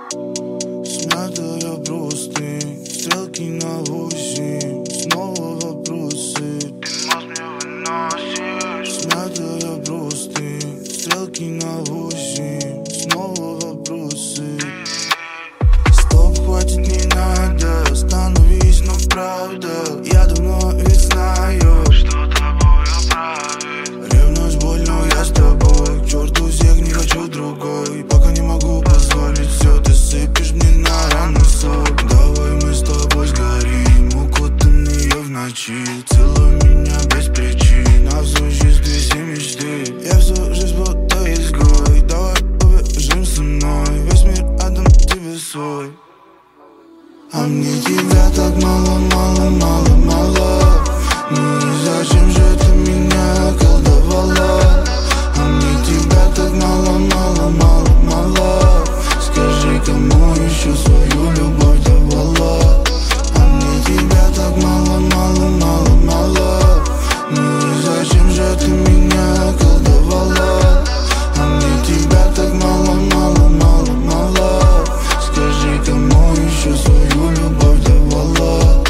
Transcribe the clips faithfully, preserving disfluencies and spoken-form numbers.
Смятая простынь, стрелки на восемь, снова вопросы. Ты мозг мне выносишь. Смятая простынь, стрелки на восемь, снова вопросы. Стоп, хватит, не надо, остановись, но правда. Я давно ведь знаю, что тобою правит. Ревность, боль, но я с тобой. К черту всех, не хочу другой. Пока не могу позволить все, ты сыпешь мне на рану соль. Давай мы с тобой сгорим, укутанные в ночи. Целуй меня без причин, а всю жизнь две все мечты. Я всю жизнь будто изгой. Давай побежим со мной, весь мир отдам тебе свой. А мне тебя так мало, мало, мало, мало. Ну и зачем же ты меня околдовала? А мне тебя так мало, мало, мало, мало. Скажи, кому еще свою любовь давала? А мне тебя так мало, мало, мало, мало. Ну и зачем же ты меня околдовала? А мне тебя так мало, мало, мало, мало. Скажи, кому еще свою любовь давала?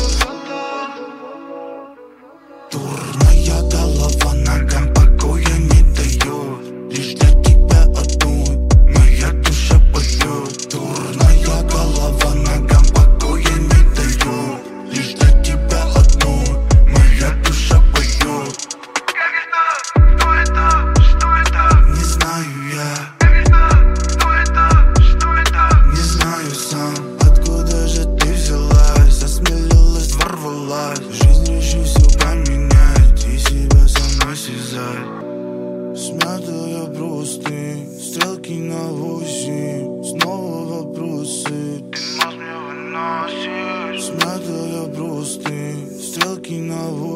Дурная голова ногам покоя не дает. Лишь для тебя одной моя душа поет. Дурная голова ногам покоя не дает. Лишь для тебя одной моя душа поет. Как это? Что это? Что это? Не знаю я, Как это? Что это? Что это? не знаю сам. Откуда же ты взялась, осмелилась, ворвалась. Жизнь реши все поменять и себя со мной связать. Смятая простынь, стрелки на восемь, снова вопросы. Ты мозг мне выносишь. Смятая простынь, стрелки на восемь.